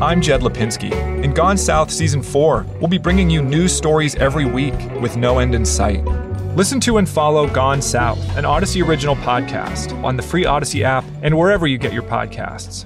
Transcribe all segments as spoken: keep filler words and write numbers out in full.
I'm Jed Lipinski. In Gone South Season four, we'll be bringing you news stories every week with no end in sight. Listen to and follow Gone South, an Odyssey original podcast, on the free Odyssey app and wherever you get your podcasts.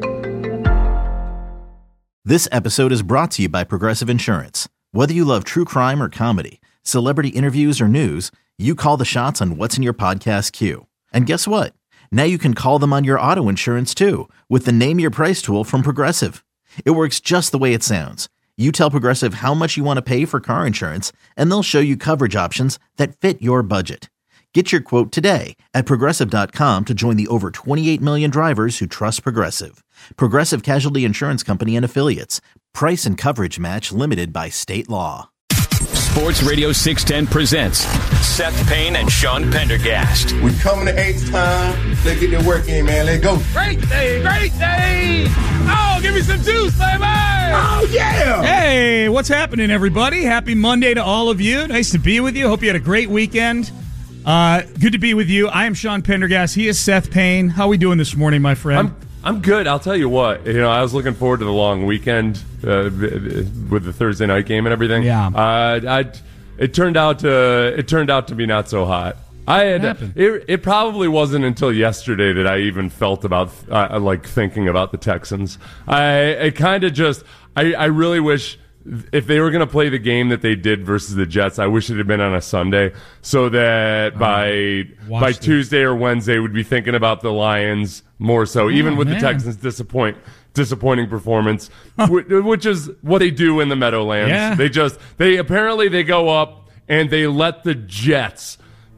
This episode is brought to you by Progressive Insurance. Whether you love true crime or comedy, celebrity interviews or news, you call the shots on what's in your podcast queue. And guess what? Now you can call them on your auto insurance too with the Name Your Price tool from Progressive. It works just the way it sounds. You tell Progressive how much you want to pay for car insurance, and they'll show you coverage options that fit your budget. Get your quote today at Progressive dot com to join the over twenty-eight million drivers who trust Progressive. Progressive Casualty Insurance Company and Affiliates. Price and coverage match limited by state law. Sports Radio six ten presents Seth Payne and Sean Pendergast. We coming to eighth time. Let's get the work in, man. Let's go. Great day, great day. Oh, give me some juice, baby. Oh, yeah. Hey, what's happening, everybody? Happy Monday to all of you. Nice to be with you. Hope you had a great weekend. Uh, good to be with you. I am Sean Pendergast. He is Seth Payne. How are we doing this morning, my friend? I'm I'm good. I'll tell you what. You know, I was looking forward to the long weekend uh, with the Thursday night game and everything. Yeah. Uh, I it turned out to it turned out to be not so hot. I had it, it probably wasn't until yesterday that I even felt about uh, like thinking about the Texans. I, I kind of just I, I really wish. If they were going to play the game that they did versus the Jets, I wish it had been on a Sunday so that by uh, by Tuesday or Wednesday we'd be thinking about the Lions more so, oh, even with man. the Texans' disappoint disappointing performance, which is what they do in the Meadowlands. Yeah. They just they apparently they go up and they let the Jets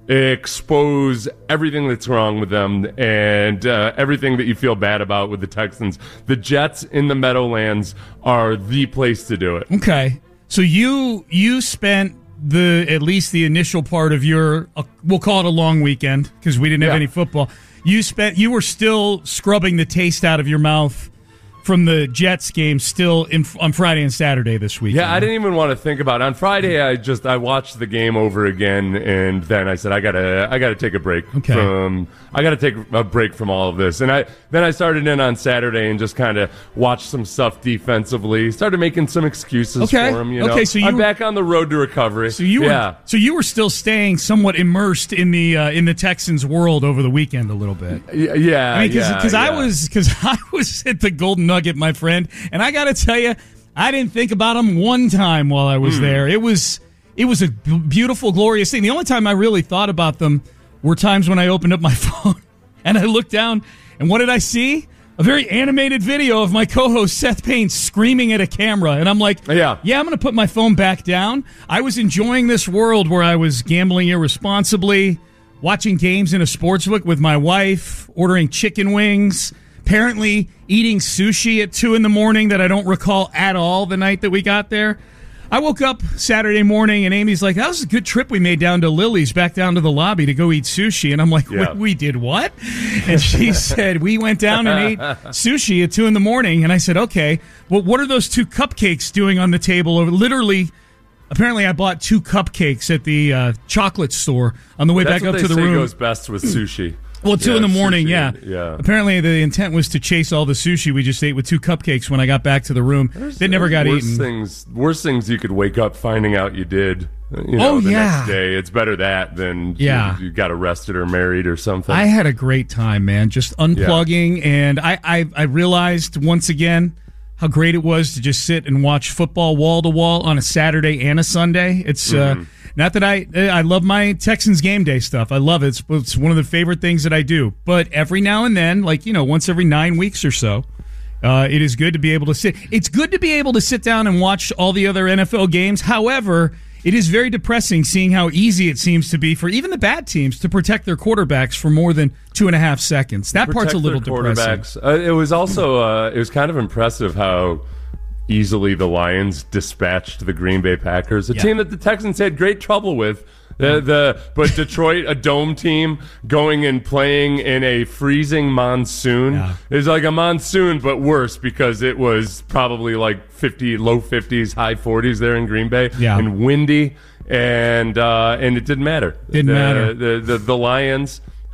expose everything that's wrong with them and uh, everything that you feel bad about with the Texans. The Jets in the Meadowlands are the place to do it. Okay, so you you spent the at least the initial part of your uh, we'll call it a long weekend because we didn't have yeah. any football. You spent you were still scrubbing the taste out of your mouth from the Jets game still in, on Friday and Saturday this week. Yeah, I didn't even want to think about it. On Friday, I just I watched the game over again, and then I said I gotta I gotta take a break okay. from I gotta take a break from all of this. And I then I started in on Saturday and just kind of watched some stuff defensively. Started making some excuses okay. for him. You know, okay, so you I'm were, back on the road to recovery. So you yeah. were so you were still staying somewhat immersed in the uh, in the Texans world over the weekend a little bit. Yeah, yeah. I mean, because yeah, because yeah. I was because I was at the Golden Nugget, my friend. And I got to tell you, I didn't think about them one time while I was mm. there. It was it was a beautiful, glorious thing. The only time I really thought about them were times when I opened up my phone and I looked down, and what did I see? A very animated video of my co-host Seth Payne screaming at a camera. And I'm like, yeah, yeah I'm going to put my phone back down. I was enjoying this world where I was gambling irresponsibly, watching games in a sportsbook with my wife, ordering chicken wings, apparently eating sushi at two in the morning that I don't recall at all the night that we got there. I woke up Saturday morning and Amy's like, that was a good trip we made down to Lily's, back down to the lobby to go eat sushi. And I'm like, yeah. we, we did what? And she said, we went down and ate sushi at two in the morning. And I said, okay, well, what are those two cupcakes doing on the table? Literally, apparently I bought two cupcakes at the uh, chocolate store on the way That's back up what to they the say room. Goes best with sushi. Well, two yeah, in the morning, sushi, yeah. yeah. Apparently, the intent was to chase all the sushi we just ate with two cupcakes when I got back to the room. There's, they never got worse eaten. Things, worse things you could wake up finding out you did. You know, oh, the yeah. next day. It's better that than yeah. you, you got arrested or married or something. I had a great time, man. Just unplugging, yeah. and I, I, I realized once again how great it was to just sit and watch football wall to wall on a Saturday and a Sunday. It's mm-hmm. uh, not that I I love my Texans game day stuff. I love it. It's, it's one of the favorite things that I do. But every now and then, like, you know, once every nine weeks or so, uh, it is good to be able to sit. It's good to be able to sit down and watch all the other N F L games. However, it is very depressing seeing how easy it seems to be for even the bad teams to protect their quarterbacks for more than two and a half seconds. That protect part's a little depressing. Uh, it was also uh, it was kind of impressive how easily the Lions dispatched the Green Bay Packers, a yeah. team that the Texans had great trouble with. The, the but Detroit, a dome team, going and playing in a freezing monsoon. Yeah. It's like a monsoon, but worse because it was probably like fifty, low fifties, high forties there in Green Bay, yeah. and windy, and uh, and it didn't matter. Didn't the, matter. The, the the the Lions,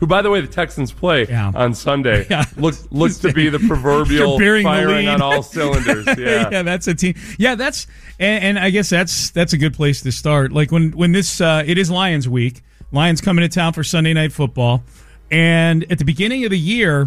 who, by the way, the Texans play yeah. on Sunday, yeah. look, looks to be the proverbial firing on all cylinders. Yeah. yeah, that's a team. Yeah, that's and, and I guess that's that's a good place to start. Like when when this uh, it is Lions week. Lions coming to town for Sunday Night Football, and at the beginning of the year,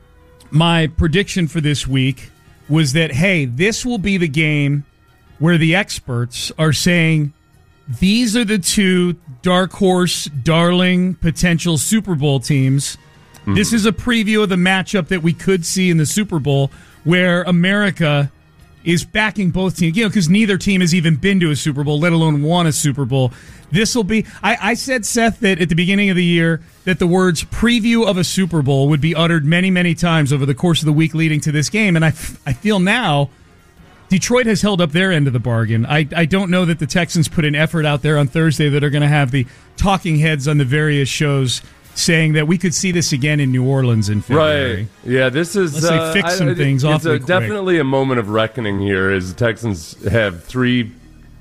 my prediction for this week was that, hey, this will be the game where the experts are saying these are the two dark horse, darling, potential Super Bowl teams. Mm-hmm. This is a preview of the matchup that we could see in the Super Bowl where America is backing both teams, you know, because neither team has even been to a Super Bowl, let alone won a Super Bowl. This will be, I, I said, Seth, that at the beginning of the year that the words preview of a Super Bowl would be uttered many, many times over the course of the week leading to this game. And I, I feel now Detroit has held up their end of the bargain. I, I don't know that the Texans put an effort out there on Thursday that are going to have the talking heads on the various shows saying that we could see this again in New Orleans in February. Right. Yeah, this is... Let's uh, say fix some I, things it's awfully a, quick. Definitely a moment of reckoning here as the Texans have three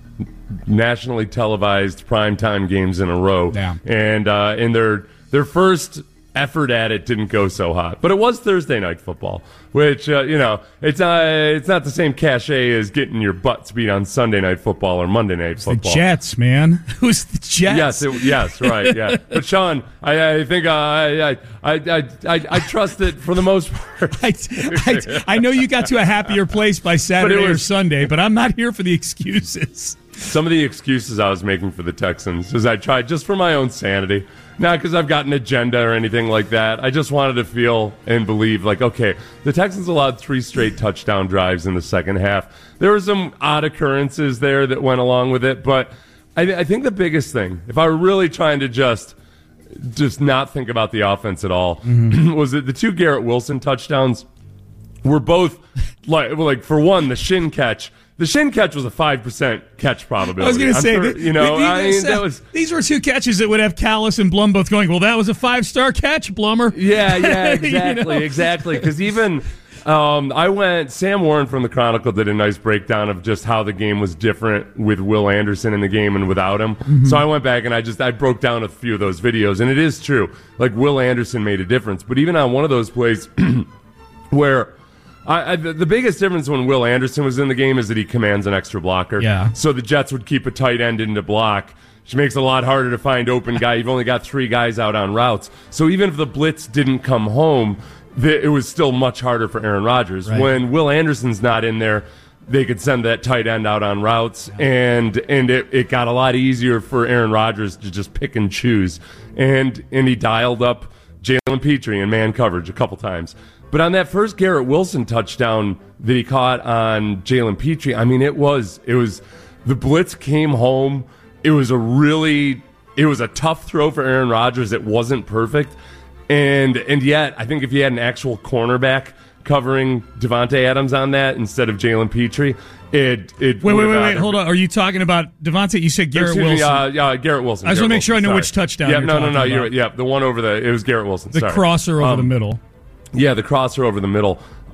nationally televised primetime games in a row. Yeah. And uh, in their their first effort at it didn't go so hot. But it was Thursday Night Football, which, uh, you know, it's not, it's not the same cachet as getting your butts beat on Sunday Night Football or Monday Night it's Football. The Jets, man. Who's the Jets? Yes, it, yes, right, yeah. But, Sean, I, I think uh, I, I, I, I, I trust it for the most part. I, I, I know you got to a happier place by Saturday was, or Sunday, but I'm not here for the excuses. Some of the excuses I was making for the Texans is I tried just for my own sanity. Not because I've got an agenda or anything like that. I just wanted to feel and believe, like, okay, the Texans allowed three straight touchdown drives in the second half. There were some odd occurrences there that went along with it, but I, th- I think the biggest thing, if I were really trying to just just not think about the offense at all, mm-hmm. was that the two Garrett Wilson touchdowns were both, like, like for one, the shin catch. The shin catch was a five percent catch probability. I was going to say, sure, that, you know, these, I mean, that was, these were two catches that would have Callis and Blum both going, well, that was a five-star catch, Blummer. Yeah, yeah, exactly, you know? exactly. Because even um, I went, Sam Warren from the Chronicle did a nice breakdown of just how the game was different with Will Anderson in the game and without him. Mm-hmm. So I went back and I just, I broke down a few of those videos. And it is true. Like, Will Anderson made a difference. But even on one of those plays where... I, I, the biggest difference when Will Anderson was in the game is that he commands an extra blocker. Yeah. So the Jets would keep a tight end in to block, which makes it a lot harder to find open guy. You've only got three guys out on routes. So even if the blitz didn't come home, the, it was still much harder for Aaron Rodgers. Right. When Will Anderson's not in there, they could send that tight end out on routes, and and it, it got a lot easier for Aaron Rodgers to just pick and choose. And, and he dialed up Jalen Petrie in man coverage a couple times. But on that first Garrett Wilson touchdown that he caught on Jalen Petrie, I mean, it was it was the blitz came home. It was a really it was a tough throw for Aaron Rodgers. It wasn't perfect, and and yet I think if you had an actual cornerback covering Devontae Adams on that instead of Jalen Petrie, it it wait wait wait wait hold on. Are you talking about Devontae? You said Garrett Excuse Wilson. Me, uh, yeah, Garrett Wilson. I just want to make sure I know sorry. which touchdown. Yeah, you're no, no, no. about. You're, yeah, the one over the it was Garrett Wilson. The sorry. crosser over um, the middle. Yeah, the crosser over the middle.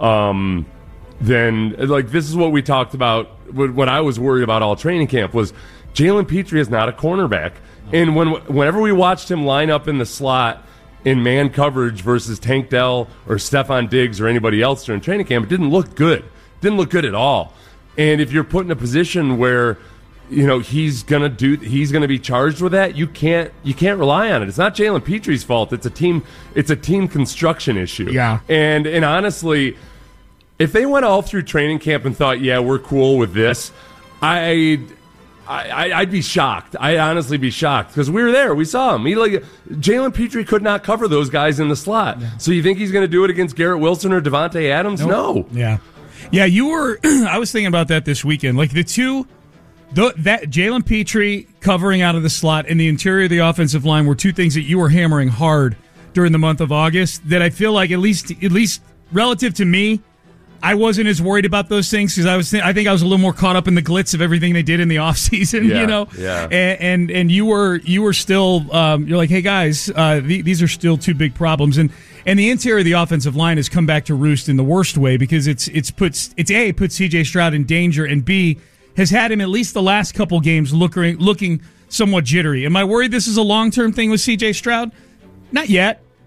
Um, then, like, this is what we talked about. What I was worried about all training camp was Jalen Petrie is not a cornerback. And when whenever we watched him line up in the slot in man coverage versus Tank Dell or Stephon Diggs or anybody else during training camp, it didn't look good. It didn't look good at all. And if you're put in a position where you know he's gonna do he's gonna be charged with that, you can't you can't rely on it. It's not Jalen Petrie's fault. It's a team it's a team construction issue. Yeah. And and honestly, if they went all through training camp and thought, yeah, we're cool with this, I I I'd be shocked. I'd honestly be shocked because we were there. We saw him. He like Jalen Petrie could not cover those guys in the slot. Yeah. So you think he's gonna do it against Garrett Wilson or Devontae Adams? Nope. No. Yeah. Yeah, you were I was thinking about that this weekend. Like the two The, that Jalen Petrie covering out of the slot and the interior of the offensive line were two things that you were hammering hard during the month of August. That I feel like at least at least relative to me, I wasn't as worried about those things because I was th- I think I was a little more caught up in the glitz of everything they did in the offseason, yeah, you know. Yeah. And, and and you were you were still um, you're like, hey guys, uh, th- these are still two big problems and. And the interior of the offensive line has come back to roost in the worst way because it's it's puts it's A, puts C J Stroud in danger, and B, has had him at least the last couple games looking looking somewhat jittery. Am I worried this is a long-term thing with C J Stroud? Not yet.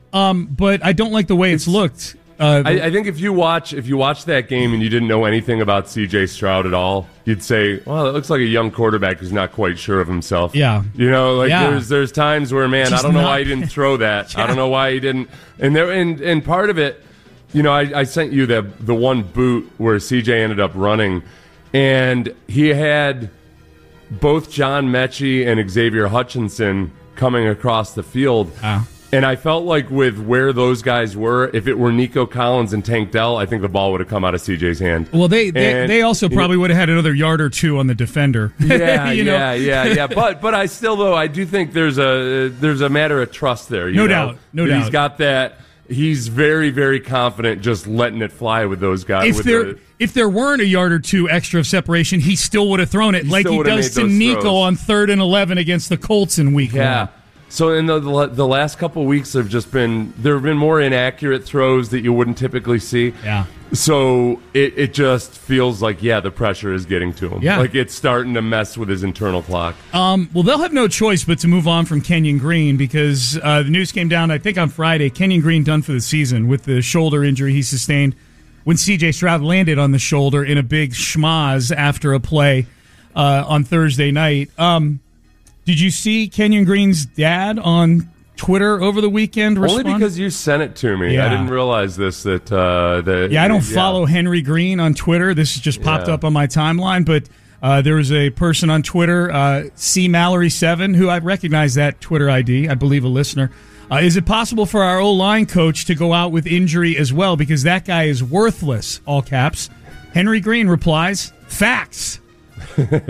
Um, but I don't like the way it's, it's looked. Uh, I, I think if you watch if you watch that game and you didn't know anything about C J Stroud at all, you'd say, "Well, it looks like a young quarterback who's not quite sure of himself." Yeah, you know, like yeah. there's there's times where, man, Just I don't know why he didn't throw that. yeah. I don't know why he didn't. And there and and part of it, you know, I, I sent you the the one boot where C J ended up running, and he had both John Mechie and Xavier Hutchinson coming across the field. Oh. And I felt like with where those guys were, if it were Nico Collins and Tank Dell, I think the ball would have come out of C J's hand. Well, they they, and, they also probably would have had another yard or two on the defender. Yeah, you yeah, know? yeah, yeah. But but I still though I do think there's a there's a matter of trust there. You no know? doubt, no that doubt. He's got that. He's very very confident, just letting it fly with those guys. If with there the, if there weren't a yard or two extra of separation, he still would have thrown it he like he does to Nico throws. on third and eleven against the Colts in week yeah. one. So in the, the the last couple of weeks have just been there have been more inaccurate throws that you wouldn't typically see. Yeah. So it, it just feels like yeah the pressure is getting to him. Yeah. Like it's starting to mess with his internal clock. Um. Well, they'll have no choice but to move on from Kenyon Green because uh, the news came down I think on Friday. Kenyon Green done for the season with the shoulder injury he sustained when C J Stroud landed on the shoulder in a big schmoz after a play uh, on Thursday night. Um. Did you see Kenyon Green's dad on Twitter over the weekend respond? Only because you sent it to me. Yeah. I didn't realize this. That uh, that yeah, I don't yeah. follow Henry Green on Twitter. This just popped Yeah. up on my timeline, but uh, there was a person on Twitter, uh, C Mallory seven, who I recognize that Twitter I D. I believe a listener. Uh, is it possible for our O-line coach to go out with injury as well? Because that guy is worthless. All caps. Henry Green replies, "Facts." Henry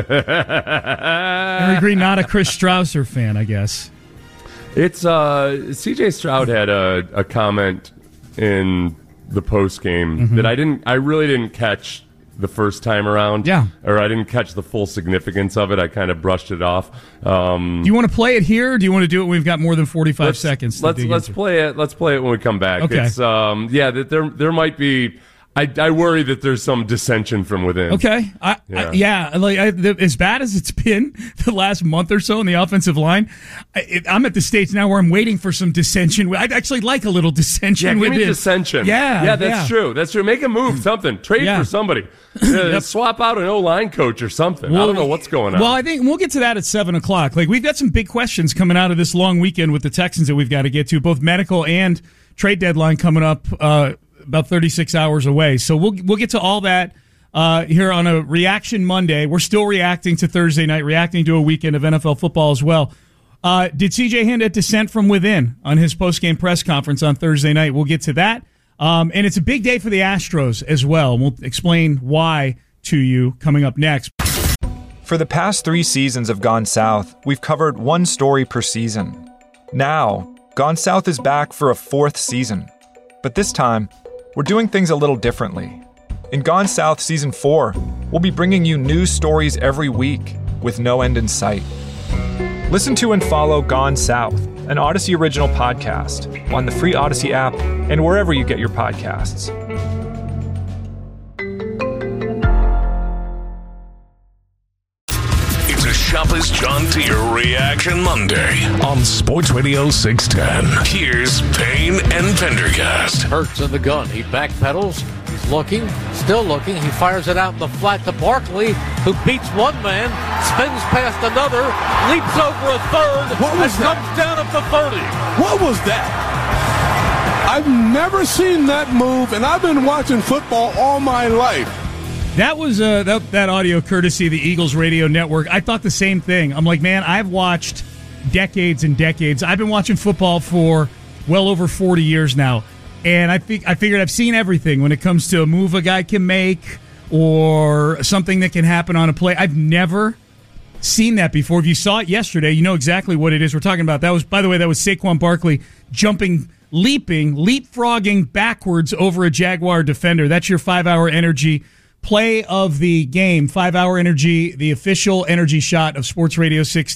Green, not a Chris Strausser fan, I guess. It's uh, C J Stroud had a, a comment in the post game Mm-hmm. that I didn't, I really didn't catch the first time around. Yeah, or I didn't catch the full significance of it. I kind of brushed it off. Um, do you want to play it here? Or do you want to do it when we've got more than forty-five let's, seconds? To let's dig let's into? play it. Let's play it when we come back. Okay. It's, um, yeah, that there there might be. I, I worry that there's some dissension from within. Okay, I, Yeah. I, yeah, like I, the, as bad as it's been the last month or so in the offensive line, I, it, I'm at the stage now where I'm waiting for some dissension. I'd actually like a little dissension. Yeah, give within. me dissension. Yeah, yeah, that's yeah. true. That's true. Make a move, something. Trade Yeah. for somebody. Uh, Yep. Swap out an O-line coach or something. Well, I don't know what's going on. Well, I think we'll get to that at seven o'clock. Like we've got some big questions coming out of this long weekend with the Texans that we've got to get to, both medical and trade deadline coming up. Uh, about thirty-six hours away. So we'll we'll get to all that uh, here on a Reaction Monday. We're still reacting to Thursday night, reacting to a weekend of N F L football as well. Uh, did C J hint at dissent from within on his post-game press conference on Thursday night? We'll get to that. Um, and it's a big day for the Astros as well. We'll explain why to you coming up next. For the past three seasons of Gone South, we've covered one story per season. Now, Gone South is back for a fourth season. But this time, we're doing things a little differently. In Gone South Season four, we'll be bringing you news stories every week with no end in sight. Listen to and follow Gone South, an Odyssey original podcast, on the free Odyssey app and wherever you get your podcasts. It's a Shopper's John Deere Reaction Monday on Sports Radio six ten. Here's Payne and Pendergast. Hurts in the gun. He backpedals. He's looking, still looking. He fires it out in the flat to Barkley, who beats one man, spins past another, leaps over a third, What was and that? comes down at the thirty. What was that? I've never seen that move, and I've been watching football all my life. That was uh, that, that audio courtesy of the Eagles Radio Network. I thought the same thing. I'm like, man, I've watched decades and decades. I've been watching football for well over forty years now. And I think I figured I've seen everything when it comes to a move a guy can make or something that can happen on a play. I've never seen that before. If you saw it yesterday, you know exactly what it is we're talking about. That was, by the way, that was Saquon Barkley jumping, leaping, leapfrogging backwards over a Jaguar defender. That's your five-hour energy play of the game. Five-hour energy, the official energy shot of Sports Radio six ten.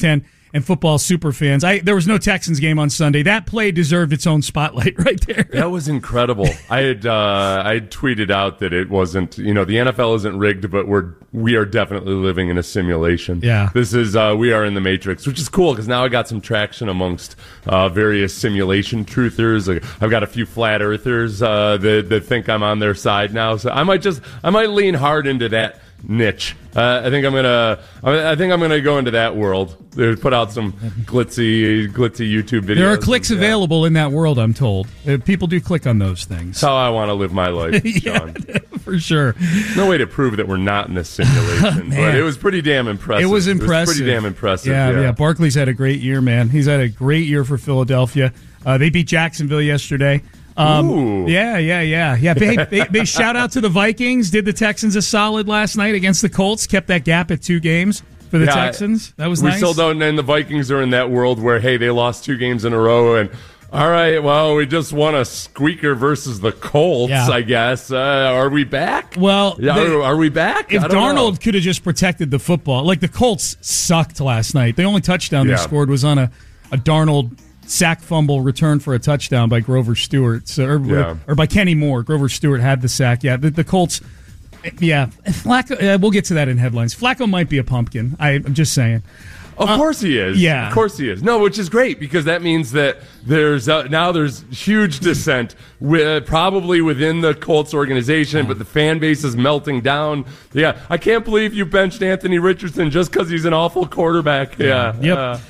and football super fans. I there was no Texans game on Sunday. That play deserved its own spotlight right there. That was incredible. I had uh, I had tweeted out that it wasn't, you know, the N F L isn't rigged, but we're we are definitely living in a simulation. Yeah, this is uh, we are in the Matrix, which is cool because now I got some traction amongst uh, various simulation truthers. I've got a few flat earthers uh, that that think I'm on their side now, so I might just I might lean hard into that niche. Uh, I think I'm gonna. I think I'm gonna go into that world. Put out some glitzy, glitzy YouTube videos. There are clicks and, yeah. available in that world. I'm told uh, people do click on those things. That's how I want to live my life, yeah, Sean. For sure. No way to prove that we're not in this simulation, but it was pretty damn impressive. It was impressive. It was pretty damn impressive. Yeah, yeah, yeah. Barkley's had a great year, man. He's had a great year for Philadelphia. Uh, they beat Jacksonville yesterday. Um, Ooh. Yeah, yeah, yeah, yeah. Big, big, big shout out to the Vikings. Did the Texans a solid last night against the Colts. Kept that gap at two games for the yeah, Texans. That was we nice. We still don't. And the Vikings are in that world where hey, they lost two games in a row, and all right, well, we just won a squeaker versus the Colts. Yeah. I guess. Uh, are we back? Well, yeah, they, are, are we back? If I don't Darnold know. could have just protected the football, like the Colts sucked last night. The only touchdown yeah. they scored was on a, a Darnold sack fumble return for a touchdown by Grover Stewart, so, or, yeah. or by Kenny Moore. Grover Stewart had the sack. Yeah, the, the Colts. Yeah, Flacco. Uh, we'll get to that in headlines. Flacco might be a pumpkin. I, I'm just saying. Of uh, course he is. Yeah, of course he is. No, which is great because that means that there's uh, now there's huge dissent, with, probably within the Colts organization, yeah. but the fan base is melting down. Yeah, I can't believe you benched Anthony Richardson just because he's an awful quarterback. Yeah. yeah. Yep. Uh,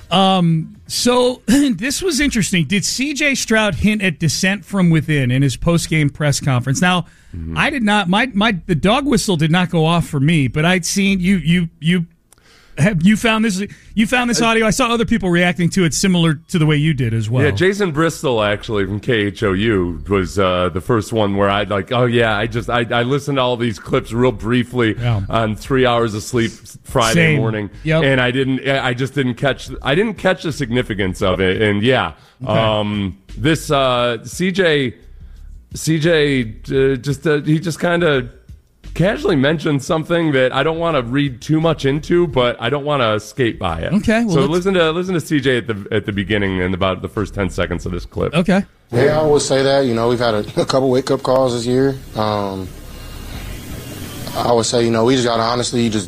Um, so this was interesting. Did C J Stroud hint at dissent from within in his post-game press conference? Now, mm-hmm. I did not. My my the dog whistle did not go off for me, but I'd seen you you you. Have you found this? You found this audio. I saw other people reacting to it, similar to the way you did as well. Yeah, Jason Bristol actually from K H O U was uh, the first one where I'd like, oh yeah, I just I, I listened to all these clips real briefly yeah. on three hours of sleep Friday Same. morning, yep. and I didn't, I just didn't catch, I didn't catch the significance of it, and yeah, okay. um, this uh, C J, C J uh, just uh, he just kind of. casually mentioned something that I don't want to read too much into, but I don't want to skate by it. Okay. Well, so let's... listen to listen to C J at the at the beginning and about the first ten seconds of this clip. Okay. Yeah, I would say that. You know, we've had a, a couple wake up calls this year. Um, I would say, you know, we just got to honestly just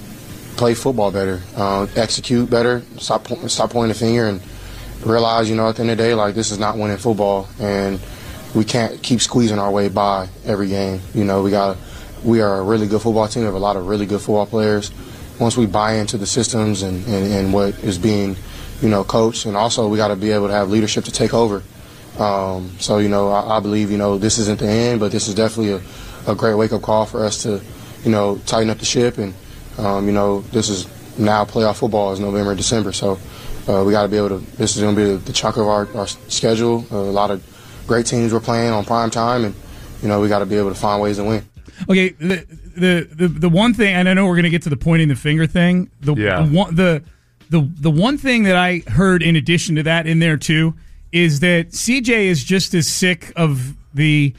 play football better, uh, execute better, stop stop pointing the finger, and realize, you know, at the end of the day, like this is not winning football, and we can't keep squeezing our way by every game. You know, we got to. We are a really good football team. We have a lot of really good football players. Once we buy into the systems and, and, and what is being, you know, coached, and also we got to be able to have leadership to take over. Um, so, you know, I, I believe, you know, this isn't the end, but this is definitely a, a great wake-up call for us to, you know, tighten up the ship. And, um, you know, this is now playoff football is November and December. So uh, we got to be able to, this is going to be the, the chunk of our, our schedule. Uh, a lot of great teams we're playing on prime time, and, you know, we got to be able to find ways to win. Okay, the, the the the one thing, and I know we're going to get to the pointing the finger thing. The, yeah. the one the the the one thing that I heard in addition to that in there too is that C J is just as sick of the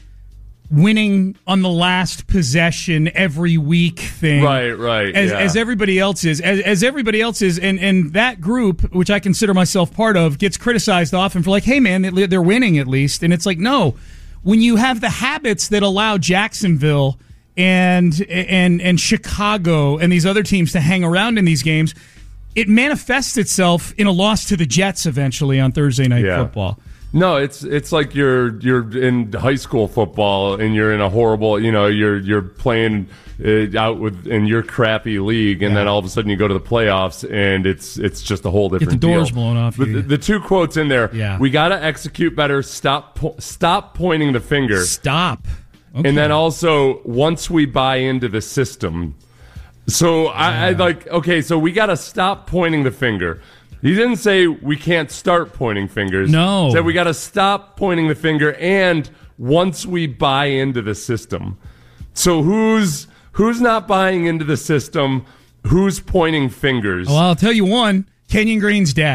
winning on the last possession every week thing, right, right, as, yeah. as everybody else is, as, as everybody else is, and and that group, which I consider myself part of, gets criticized often for like, hey man, they're winning at least, and it's like no, when you have the habits that allow Jacksonville and and and Chicago and these other teams to hang around in these games, it manifests itself in a loss to the Jets eventually on Thursday Night yeah. Football. No, it's it's like you're you're in high school football and you're in a horrible, you know, you're you're playing uh, out with in your crappy league, and yeah. then all of a sudden you go to the playoffs and it's it's just a whole different Get the doors deal. blown off. But you. The, the two quotes in there, yeah. we got to execute better. Stop po- stop pointing the finger. Stop. Okay. And then also, once we buy into the system, so yeah. I, I like, okay, so we got to stop pointing the finger. He didn't say we can't start pointing fingers. No. He said we got to stop pointing the finger, and once we buy into the system. So who's who's not buying into the system? Who's pointing fingers? Well, I'll tell you one, Kenyon Green's dad.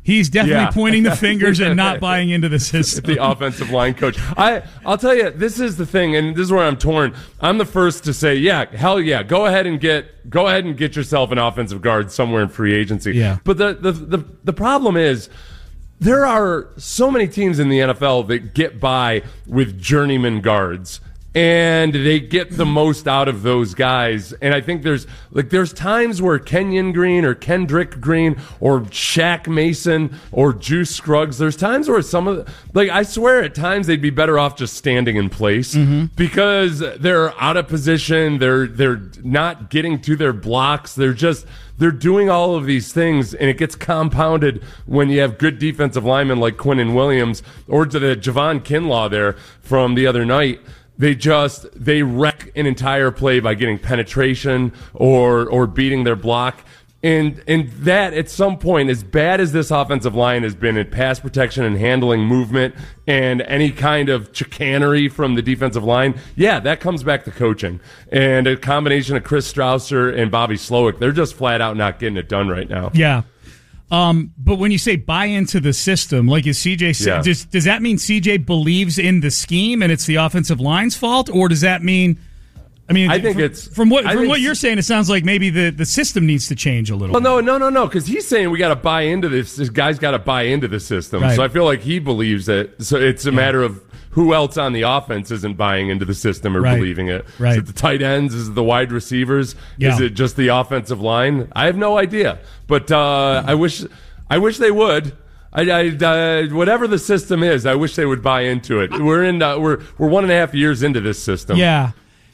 He's definitely Yeah. pointing the fingers and not buying into the system. The offensive line coach. I, I'll tell you, this is the thing, and this is where I'm torn. I'm the first to say, yeah, hell yeah, go ahead and get go ahead and get yourself an offensive guard somewhere in free agency. Yeah. But the the the, the problem is, there are so many teams in the N F L that get by with journeyman guards, and they get the most out of those guys. And I think there's like there's times where Kenyon Green or Kendrick Green or Shaq Mason or Juice Scruggs, there's times where some of the, like I swear at times they'd be better off just standing in place mm-hmm. because they're out of position, they're they're not getting to their blocks, they're just they're doing all of these things, and it gets compounded when you have good defensive linemen like Quinnen Williams or to the Javon Kinlaw there from the other night. They just, they wreck an entire play by getting penetration or or beating their block. And and that, at some point, as bad as this offensive line has been at pass protection and handling movement and any kind of chicanery from the defensive line, yeah, that comes back to coaching. And a combination of Chris Strausser and Bobby Slowick, they're just flat out not getting it done right now. Yeah. Um, but when you say buy into the system, like as C J said, Yeah. does, does that mean C J believes in the scheme and it's the offensive line's fault? Or does that mean, I mean, I think from, it's from what I from think what you're saying, it sounds like maybe the, the system needs to change a little. Well, bit. no, no, no, no, because he's saying we got to buy into this. This guy's got to buy into the system. Right. So I feel like he believes it. So it's a Yeah. matter of who else on the offense isn't buying into the system or Right. believing it. Right. Is it the tight ends? Is it the wide receivers? Yeah. Is it just the offensive line? I have no idea. But uh, I wish, I wish they would. I, I uh, whatever the system is, I wish they would buy into it. We're in. Uh, we're we're one and a half years into this system. Yeah.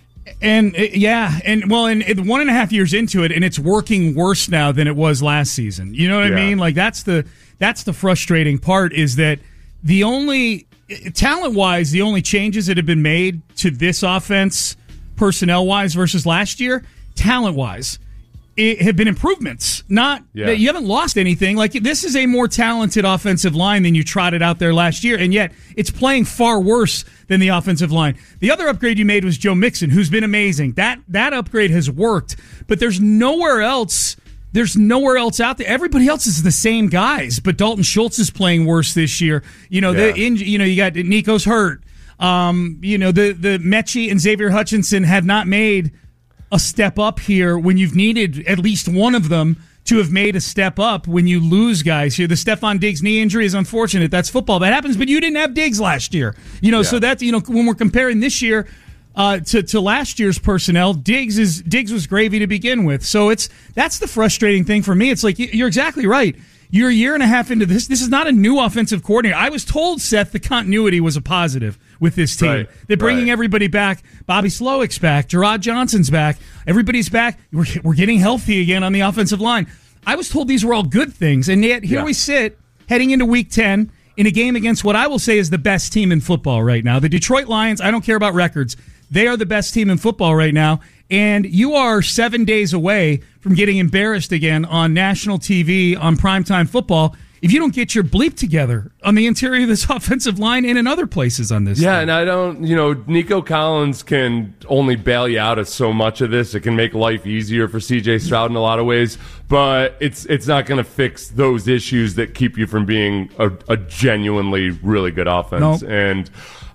And uh, yeah, and well, and uh, one and a half years into it, and it's working worse now than it was last season. You know what Yeah. I mean? Like that's the that's the frustrating part is that the only talent wise, the only changes that have been made to this offense, personnel wise versus last year, talent wise, it have been improvements. Not Yeah. that you haven't lost anything. Like this is a more talented offensive line than you trotted out there last year, and yet it's playing far worse than the offensive line. The other upgrade you made was Joe Mixon, who's been amazing. That that upgrade has worked, but there's nowhere else. There's nowhere else out there. Everybody else is the same guys, but Dalton Schultz is playing worse this year. You know, Yeah. the in, you know you got Nico's hurt. Um, you know the the Mechie and Xavier Hutchinson have not made a step up here when you've needed at least one of them to have made a step up when you lose guys here. The Stephon Diggs knee injury is unfortunate. That's football. That happens, but you didn't have Diggs last year. You know, Yeah. so that's, you know, when we're comparing this year uh, to, to last year's personnel, Diggs is Diggs was gravy to begin with. So it's that's the frustrating thing for me. It's like, you're exactly right. You're a year and a half into this. This is not a new offensive coordinator. I was told, Seth, the continuity was a positive with this team. Right, They're bringing right. everybody back. Bobby Slowick's back. Gerard Johnson's back. Everybody's back. We're, we're getting healthy again on the offensive line. I was told these were all good things, and yet here Yeah. we sit heading into week ten in a game against what I will say is the best team in football right now. The Detroit Lions, I don't care about records. They are the best team in football right now, and you are seven days away from getting embarrassed again on national T V on primetime football if you don't get your bleep together on the interior of this offensive line and in other places on this Yeah, team. and I don't, you know, Nico Collins can only bail you out of so much of this. It can make life easier for C J Stroud in a lot of ways, but it's it's not going to fix those issues that keep you from being a, a genuinely really good offense. Nope. And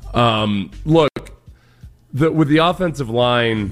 um, look, the, with the offensive line,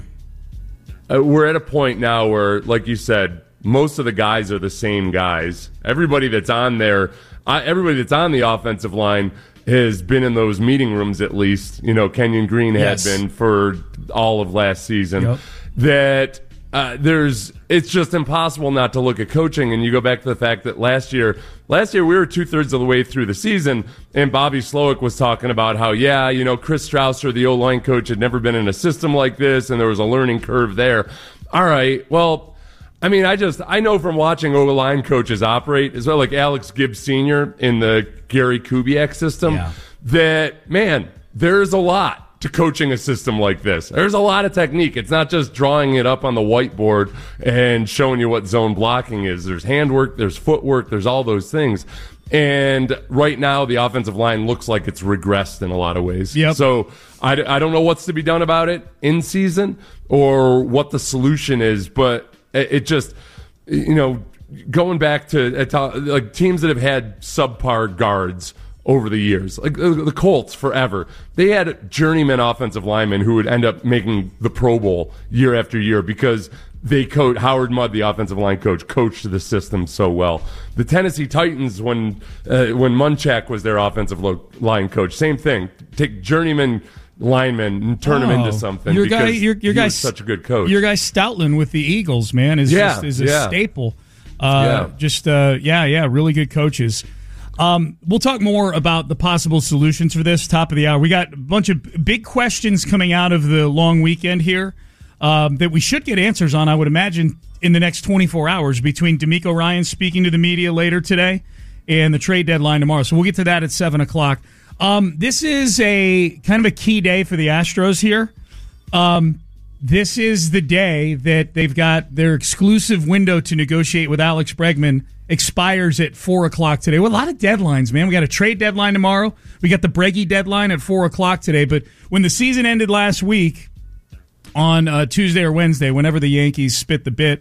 uh, we're at a point now where, like you said, most of the guys are the same guys. Everybody that's on there, uh, everybody that's on the offensive line has been in those meeting rooms at least. You know, Kenyon Green Yes. had been for all of last season. Yep. That uh, there's, it's just impossible not to look at coaching. And you go back to the fact that last year, last year we were two thirds of the way through the season, and Bobby Slowick was talking about how, yeah, you know, Chris Strausser, the O-line coach, had never been in a system like this, and there was a learning curve there. All right, well, I mean, I just, I know from watching O-line coaches operate, as well, like Alex Gibbs Senior in the Gary Kubiak system, Yeah. that, man, there's a lot to coaching a system like this. There's a lot of technique. It's not just drawing it up on the whiteboard and showing you what zone blocking is. There's handwork, there's footwork, there's all those things. And right now, the offensive line looks like it's regressed in a lot of ways. Yep. So I, I don't know what's to be done about it in season or what the solution is, but it, it just, you know, going back to uh, like teams that have had subpar guards over the years, like uh, the Colts forever. They had journeyman offensive linemen who would end up making the Pro Bowl year after year because they coach Howard Mudd, the offensive line coach, coached the system so well. The Tennessee Titans, when uh, when Munchak was their offensive lo- line coach, same thing. Take journeyman linemen and turn oh, them into something. Your because guy, your, your he guy, was such a good coach. Your guy Stoutland with the Eagles, man, is yeah, just, is a yeah. staple. Uh, yeah. Just uh, yeah, yeah, really good coaches. Um, we'll talk more about the possible solutions for this top of the hour. We got a bunch of big questions coming out of the long weekend here um, that we should get answers on, I would imagine, in the next twenty-four hours between D'Amico Ryan speaking to the media later today and the trade deadline tomorrow. So we'll get to that at seven o'clock. Um, this is a kind of a key day for the Astros here. Um, this is the day that they've got their exclusive window to negotiate with Alex Bregman expires at four o'clock today. Well, a lot of deadlines, man. We got a trade deadline tomorrow. We got the Breggy deadline at four o'clock today. But when the season ended last week on uh, Tuesday or Wednesday, whenever the Yankees spit the bit,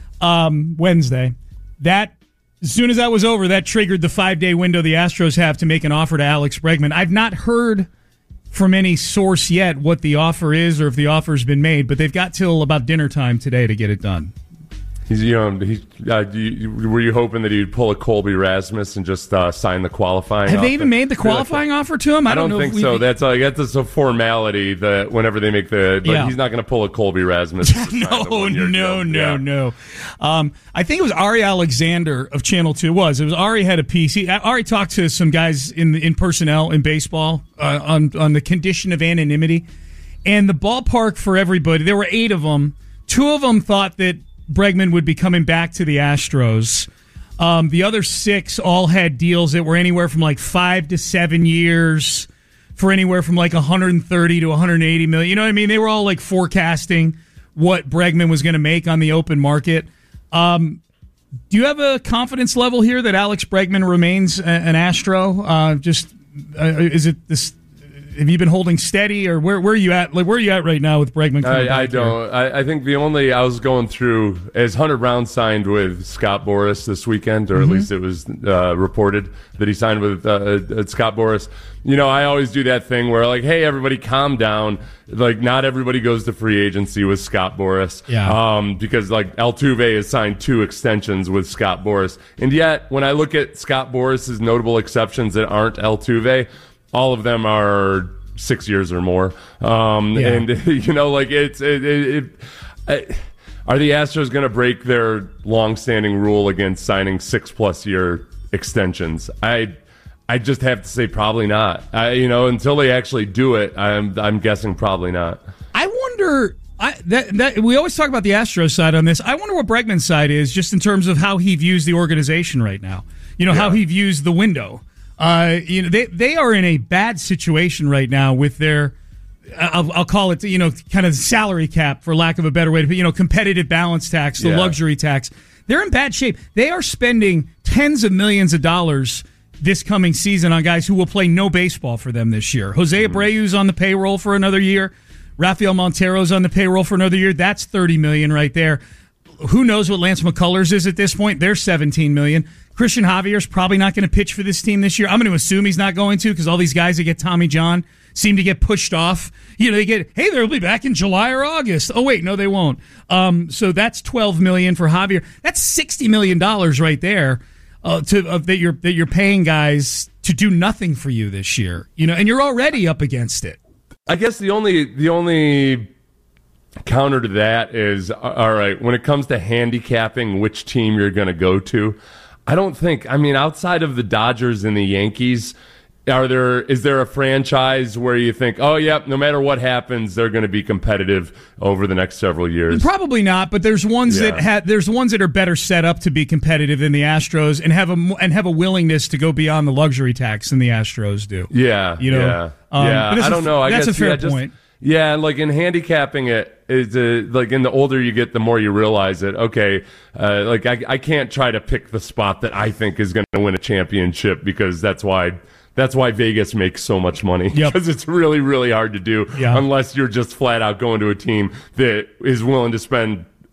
um, Wednesday, that as soon as that was over, that triggered the five-day window the Astros have to make an offer to Alex Bregman. I've not heard from any source yet what the offer is or if the offer's been made, but they've got till about dinner time today to get it done. He's, you know, he's, uh, you, were you hoping that he'd pull a Colby Rasmus and just uh, sign the qualifying Have offer? they even made the qualifying like, offer to him? I, I don't, don't know think if so. we, That's like that's a formality that whenever they make the, but yeah. he's not going to pull a Colby Rasmus. no, no, no, yeah. no. Um, I think it was Ari Alexander of Channel Two. It was it was Ari had a piece. He, Ari talked to some guys in in personnel in baseball uh, on on the condition of anonymity, and the ballpark for everybody. There were eight of them. Two of them thought that Bregman would be coming back to the Astros. Um, the other six all had deals that were anywhere from like five to seven years for anywhere from like one hundred thirty to one hundred eighty million. You know what I mean? They were all like forecasting what Bregman was going to make on the open market. Um, do you have a confidence level here that Alex Bregman remains a, an Astro? Uh, just uh, is it this? Have you been holding steady, or where where are you at? Like where are you at right now with Bregman? I, I don't. I, I think the only I was going through is Hunter Brown signed with Scott Boras this weekend, or mm-hmm. at least it was uh, reported that he signed with uh, Scott Boras. You know, I always do that thing where like, hey, everybody, calm down. Like, not everybody goes to free agency with Scott Boras. Yeah. Um, because like Altuve has signed two extensions with Scott Boras, and yet when I look at Scott Boras's notable exceptions that aren't Altuve, all of them are six years or more. Um, yeah. And, you know, like, it's, it, it, it, it are the Astros going to break their long-standing rule against signing six-plus-year extensions? I I just have to say probably not. I, you know, until they actually do it, I'm I'm guessing probably not. I wonder... I, that, that we always talk about the Astros side on this. I wonder what Bregman's side is, just in terms of how he views the organization right now. You know, yeah. how he views the window. Uh, you know, they they are in a bad situation right now with their, I'll, I'll call it, you know, kind of salary cap, for lack of a better way to put, you know, competitive balance tax, the yeah. luxury tax. They're in bad shape. They are spending tens of millions of dollars this coming season on guys who will play no baseball for them this year. Jose mm-hmm. Abreu's on the payroll for another year. Rafael Montero's on the payroll for another year. That's thirty million dollars right there. Who knows what Lance McCullers is at this point? They're seventeen million dollars. Christian Javier's probably not going to pitch for this team this year. I'm going to assume he's not going to, because all these guys that get Tommy John seem to get pushed off. You know, they get, hey, they'll be back in July or August. Oh, wait, no, they won't. Um, so that's twelve million dollars for Javier. That's sixty million dollars right there uh, to uh, that you're that you're paying guys to do nothing for you this year. You know, and you're already up against it. I guess the only the only counter to that is, all right, when it comes to handicapping which team you're going to go to, I don't think, I mean, outside of the Dodgers and the Yankees, are there is there a franchise where you think, oh, yeah, no matter what happens, they're going to be competitive over the next several years? Probably not, but there's ones yeah. that ha- there's ones that are better set up to be competitive than the Astros, and have a and have a willingness to go beyond the luxury tax than the Astros do. Yeah, you know, yeah, um, yeah. I don't a, know. I that's guess, a fair yeah, just, point. Yeah, like in handicapping it, is uh, like in the older you get, the more you realize it. Okay, uh, like I, I can't try to pick the spot that I think is going to win a championship, because that's why that's why Vegas makes so much money. Yep. Because it's really, really hard to do yeah. unless you're just flat out going to a team that is willing to spend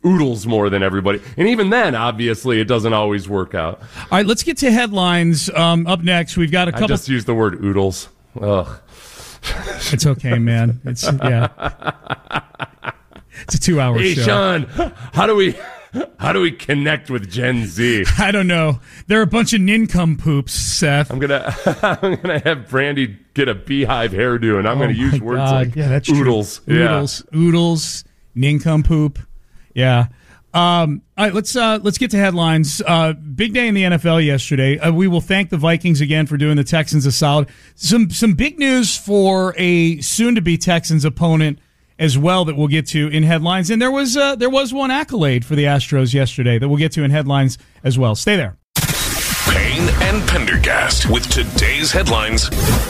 oodles more than everybody. And even then, obviously, it doesn't always work out. All right, let's get to headlines. Um, up next, we've got a couple. I just used the word oodles. Ugh. It's okay, man. It's yeah. It's a two-hour hey, show. Hey, Sean, how do we how do we connect with Gen Z? I don't know. They're a bunch of nincompoops, Seth. I'm gonna I'm gonna have Brandy get a beehive hairdo, and I'm oh gonna use words God. like yeah, that's oodles, true. oodles, yeah. oodles, nincompoop. Yeah. Um, all right, let's uh, let's get to headlines. Uh, big day in the N F L yesterday. Uh, we will thank the Vikings again for doing the Texans a solid. Some some big news for a soon-to-be Texans opponent as well that we'll get to in headlines. And there was uh, there was one accolade for the Astros yesterday that we'll get to in headlines as well. Stay there. Payne and Pendergast with today's headlines.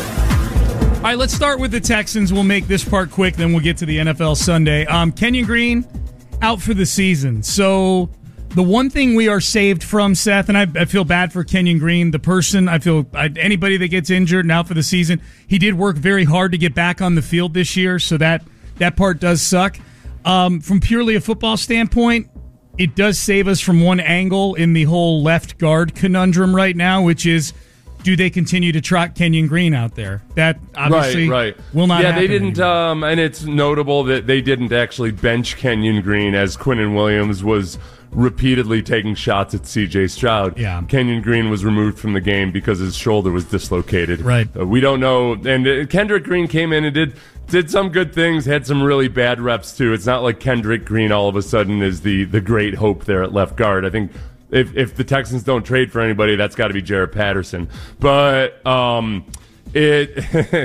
All right, let's start with the Texans. We'll make this part quick, then we'll get to the N F L Sunday. Um, Kenyon Green out for the season. So the one thing we are saved from, Seth, and I, I feel bad for Kenyon Green, the person, I feel I, anybody that gets injured and out for the season, he did work very hard to get back on the field this year, so that, that part does suck. Um, from purely a football standpoint, it does save us from one angle in the whole left guard conundrum right now, which is, do they continue to trot Kenyon Green out there? That obviously right, right. will not yeah, happen. Yeah, they didn't, um, and it's notable that they didn't actually bench Kenyon Green as Quinnen Williams was repeatedly taking shots at C J Stroud. Yeah. Kenyon Green was removed from the game because his shoulder was dislocated. Right. Uh, we don't know. And uh, Kendrick Green came in and did did some good things, had some really bad reps too. It's not like Kendrick Green all of a sudden is the, the great hope there at left guard. I think If if the Texans don't trade for anybody, that's got to be Jaret Patterson. But um, it,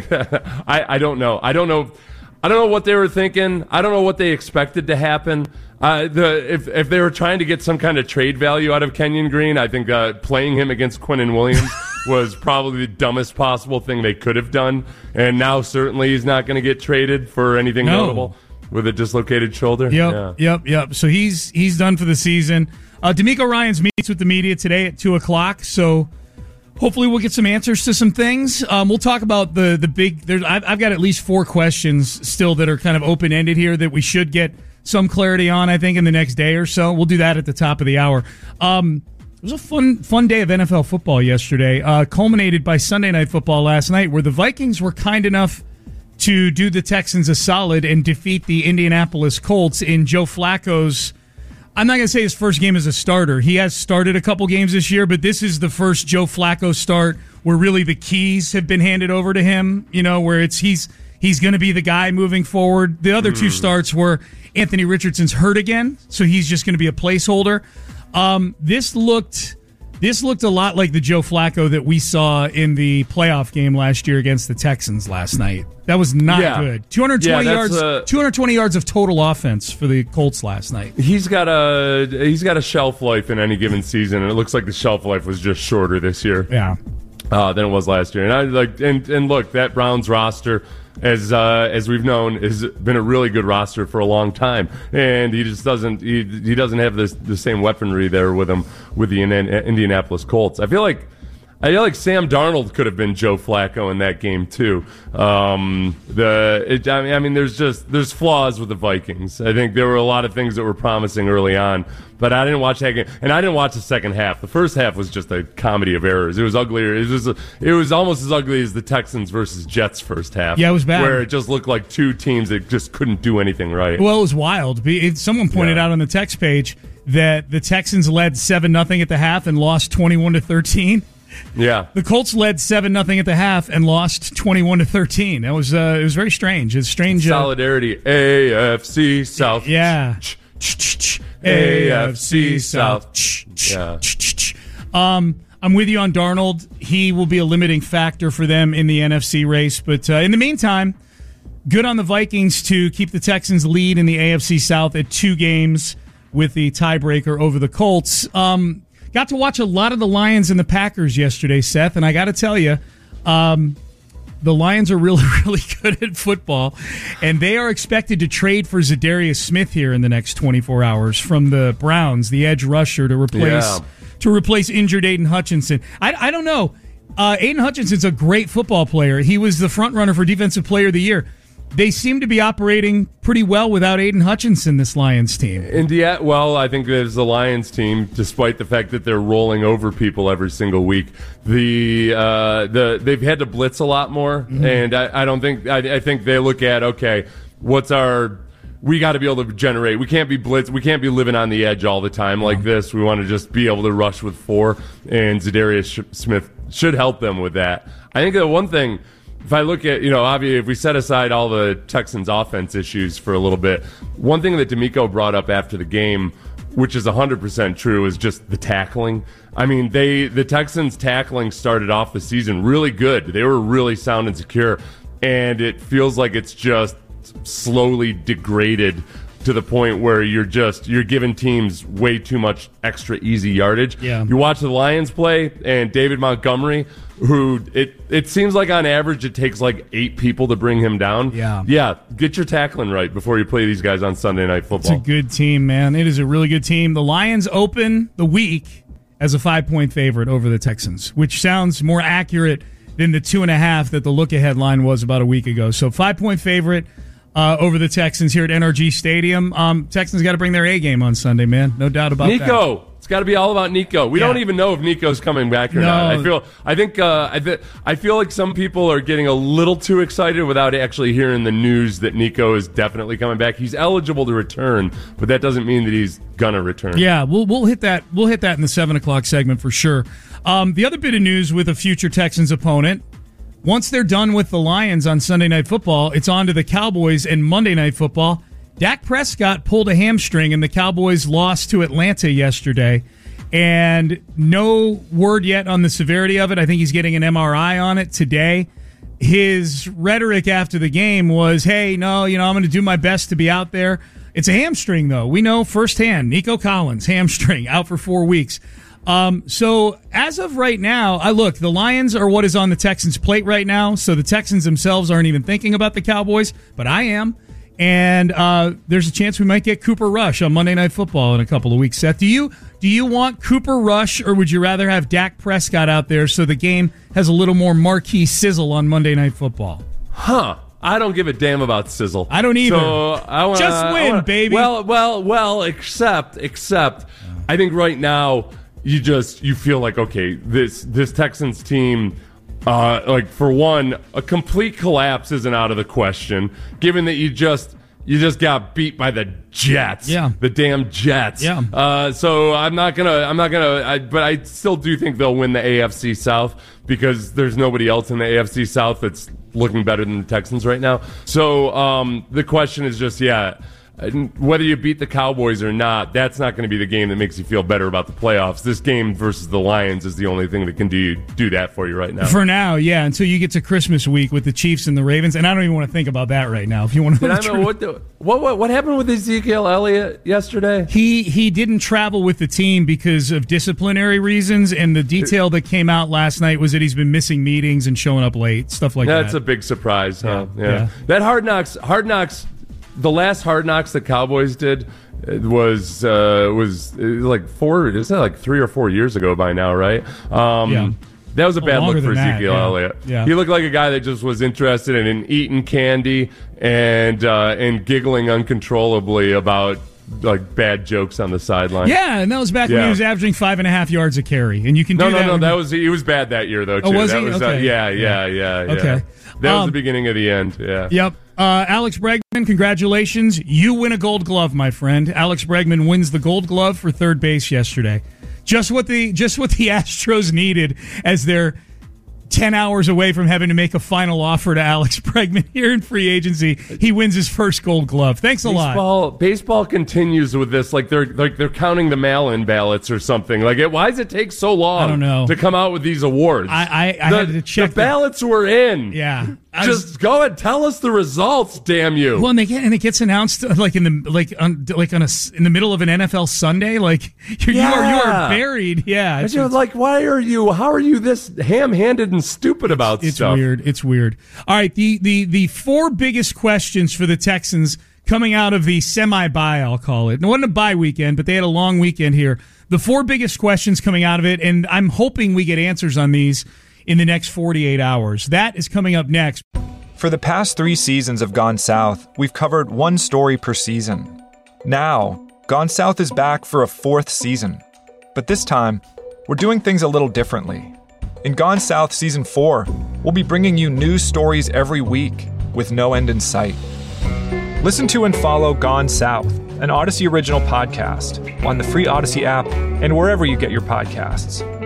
I I don't know. I don't know. I don't know what they were thinking. I don't know what they expected to happen. Uh, the if if they were trying to get some kind of trade value out of Kenyon Green, I think uh, playing him against Quinnen Williams was probably the dumbest possible thing they could have done. And now certainly he's not going to get traded for anything no. notable with a dislocated shoulder. Yep, yeah. yep, yep. So he's he's done for the season. Uh, D'Amico Ryans meets with the media today at two o'clock, so hopefully we'll get some answers to some things. Um, we'll talk about the, the big... There's, I've, I've got at least four questions still that are kind of open-ended here that we should get some clarity on, I think, in the next day or so. We'll do that at the top of the hour. Um, it was a fun fun day of N F L football yesterday, uh, culminated by Sunday Night Football last night, where the Vikings were kind enough to do the Texans a solid and defeat the Indianapolis Colts in Joe Flacco's... I'm not going to say his first game as a starter. He has started a couple games this year, but this is the first Joe Flacco start where really the keys have been handed over to him, you know, where it's he's he's going to be the guy moving forward. The other mm. two starts were Anthony Richardson's hurt again, so he's just going to be a placeholder. Um, this looked this looked a lot like the Joe Flacco that we saw in the playoff game last year against the Texans last night. That was not yeah. good. two hundred twenty yeah, yards, a, two hundred twenty yards of total offense for the Colts last night. He's got a he's got a shelf life in any given season, and it looks like the shelf life was just shorter this year. Yeah, uh, than it was last year. And I like and and look, that Browns roster, as uh, as we've known, has been a really good roster for a long time, and he just doesn't he he doesn't have this the same weaponry there with him with the Indianapolis Colts. I feel like. I feel like Sam Darnold could have been Joe Flacco in that game too. Um, the it, I mean, I mean, there's just there's flaws with the Vikings. I think there were a lot of things that were promising early on, but I didn't watch that game, and I didn't watch the second half. The first half was just a comedy of errors. It was uglier. It was it was almost as ugly as the Texans versus Jets first half. Yeah, it was bad. Where it just looked like two teams that just couldn't do anything right. Well, it was wild. Someone pointed yeah. out on the text page that the Texans led seven nothing at the half and lost twenty-one to thirteen. Yeah, the Colts led seven nothing at the half and lost twenty-one to thirteen. That was uh, it was very strange. It's strange uh, solidarity. A F C South. Yeah. A F C South. Yeah. Um, I'm with you on Darnold. He will be a limiting factor for them in the N F C race. But uh, in the meantime, good on the Vikings to keep the Texans lead in the A F C South at two games with the tiebreaker over the Colts. Um. Got to watch a lot of the Lions and the Packers yesterday, Seth, and I got to tell you, um, the Lions are really, really good at football, and they are expected to trade for Zadarius Smith here in the next twenty-four hours from the Browns, the edge rusher, to replace yeah. to replace injured Aiden Hutchinson. I, I don't know. Uh, Aiden Hutchinson's a great football player. He was the front runner for Defensive Player of the Year. they seem to be operating pretty well without Aiden Hutchinson, this Lions team. India, well, I think there's the Lions team, despite the fact that they're rolling over people every single week. The uh, the they've had to blitz a lot more, mm-hmm. and I, I don't think I, I think they look at okay, what's our we got to be able to generate. We can't be blitz. We can't be living on the edge all the time like this. We want to just be able to rush with four, and Zadarius Smith should help them with that. I think the one thing, if I look at, you know, obviously, if we set aside all the Texans' offense issues for a little bit, one thing that D'Amico brought up after the game, which is one hundred percent true, is just the tackling. I mean, they the Texans' tackling started off the season really good. They were really sound and secure, and it feels like it's just slowly degraded to the point where you're just you're giving teams way too much extra easy yardage. Yeah. You watch the Lions play, and David Montgomery, who it it seems like on average it takes like eight people to bring him down. Yeah. Yeah, get your tackling right before you play these guys on Sunday Night Football. It's a good team, man. It is a really good team. The Lions open the week as a five-point favorite over the Texans, which sounds more accurate than the two and a half that the look-ahead line was about a week ago. So five-point favorite Uh, over the Texans here at N R G Stadium. Um, Texans got to bring their A game on Sunday, man. No doubt about Nico. that. Nico, it's got to be all about Nico. We yeah. don't even know if Nico's coming back or no. not. I feel, I think, uh, I, th- I feel like some people are getting a little too excited without actually hearing the news that Nico is definitely coming back. He's eligible to return, but that doesn't mean that he's gonna return. Yeah, we'll we'll hit that. We'll hit that in the seven o'clock segment for sure. Um, the other bit of news with a future Texans opponent. Once they're done with the Lions on Sunday Night Football, it's on to the Cowboys and Monday Night Football. Dak Prescott pulled a hamstring, and the Cowboys lost to Atlanta yesterday. And no word yet on the severity of it. I think he's getting an M R I on it today. His rhetoric after the game was, hey, no, you know, I'm going to do my best to be out there. It's a hamstring, though. We know firsthand. Nico Collins, hamstring, out for four weeks. Um, so as of right now, I look, the Lions are what is on the Texans' plate right now. So the Texans themselves aren't even thinking about the Cowboys, but I am. And uh, there's a chance we might get Cooper Rush on Monday Night Football in a couple of weeks. Seth, do you do you want Cooper Rush, or would you rather have Dak Prescott out there so the game has a little more marquee sizzle on Monday Night Football? Huh. I don't give a damn about sizzle. I don't either. So I wanna, Just win, I wanna, baby. Well, well, well. Except, except, I think right now you just you feel like okay, this this Texans team, uh, like for one, a complete collapse isn't out of the question, given that you just you just got beat by the Jets. Yeah, the damn Jets. Yeah. Uh, so I'm not gonna, I'm not gonna, I, but I still do think they'll win the A F C South because there's nobody else in the A F C South that's looking better than the Texans right now. So um, the question is just, yeah, whether you beat the Cowboys or not, that's not going to be the game that makes you feel better about the playoffs. This game versus the Lions is the only thing that can do do that for you right now. For now, yeah, until you get to Christmas week with the Chiefs and the Ravens, and I don't even want to think about that right now. If you want to, know I know, what, the, what what what happened with Ezekiel Elliott yesterday? He he didn't travel with the team because of disciplinary reasons, and the detail that came out last night was that he's been missing meetings and showing up late, stuff like that's that. That's a big surprise, huh? Yeah. Yeah. yeah. That Hard Knocks, Hard Knocks. The last Hard Knocks the Cowboys did was uh, was like four. Is that like three or four years ago by now, right? Um, yeah. That was a bad look for that, Ezekiel yeah. Elliott. Yeah. He looked like a guy that just was interested in, in eating candy and uh, and giggling uncontrollably about like bad jokes on the sideline. Yeah, and that was back yeah. when he was averaging five and a half yards a carry, and you can no, do no, that. No, no, no. that was he was bad that year though. Too. Oh, was that he? Was, okay. uh, yeah, yeah, yeah, yeah. Okay. That was um, the beginning of the end. Yeah. Yep. Uh, Alex Bregman, congratulations. You win a gold glove, my friend. Alex Bregman wins the gold glove for third base yesterday. Just what the just what the Astros needed as they're ten hours away from having to make a final offer to Alex Bregman here in free agency. He wins his first gold glove. Thanks a baseball, lot. Baseball continues with this like they're like they're counting the mail-in ballots or something. Like, it, why does it take so long I don't know. to come out with these awards? I, I, I the, had to check. The ballots were in. Yeah. Just was, go and tell us the results, damn you. Well, and they get and it gets announced like in the like on like on a in the middle of an N F L Sunday. Like you're, yeah. you are you are buried. Yeah, it's, it's like why are you? How are you this ham-handed and stupid about it's stuff? It's weird. It's weird. All right, the the the four biggest questions for the Texans coming out of the semi-bye, I'll call it. It wasn't a bye weekend, but they had a long weekend here. The four biggest questions coming out of it, and I'm hoping we get answers on these in the next forty-eight hours. That is coming up next. For the past three seasons of Gone South, we've covered one story per season. Now, Gone South is back for a fourth season. But this time, we're doing things a little differently. In Gone South Season four, we'll be bringing you news stories every week with no end in sight. Listen to and follow Gone South, an Odyssey original podcast, on the free Odyssey app and wherever you get your podcasts.